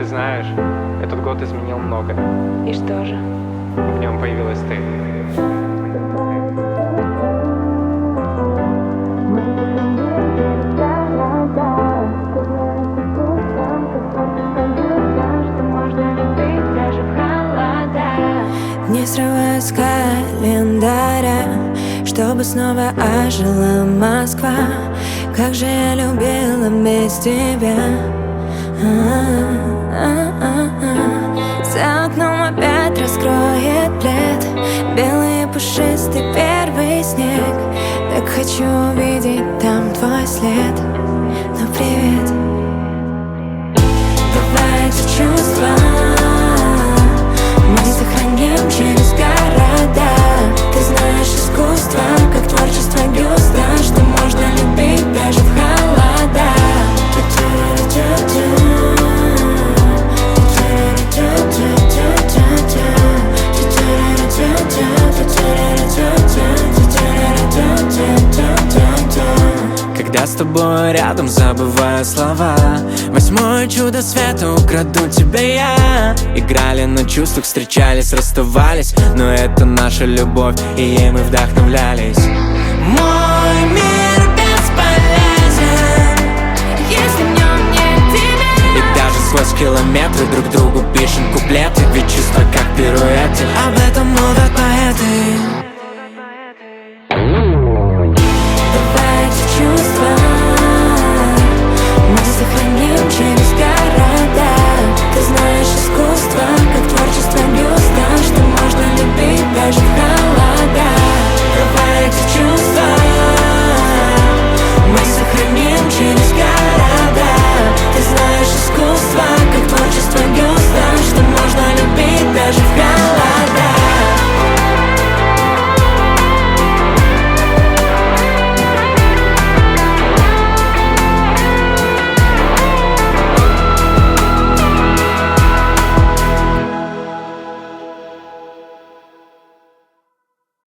знаешь, этот год изменил много. И что же? В нем появилась ты. Не срываю с календаря, чтобы снова ожила Москва. Как же я любила без тебя. За окном опять раскроет плед, белый и пушистый первый снег. Так хочу увидеть там твой след. Ну привет. Давай эти чувства мы сохраним через города. Ты знаешь искусство, как творчество бюста, что можно любить даже в холода. Когда с тобой рядом, забываю слова. Восьмое чудо света, украду тебя я. Играли на чувствах, встречались, расставались, но это наша любовь, и ей мы вдохновлялись. Мой мир бесполезен, если в нем нет тебя. и даже сквозь километры друг другу пишем куплеты.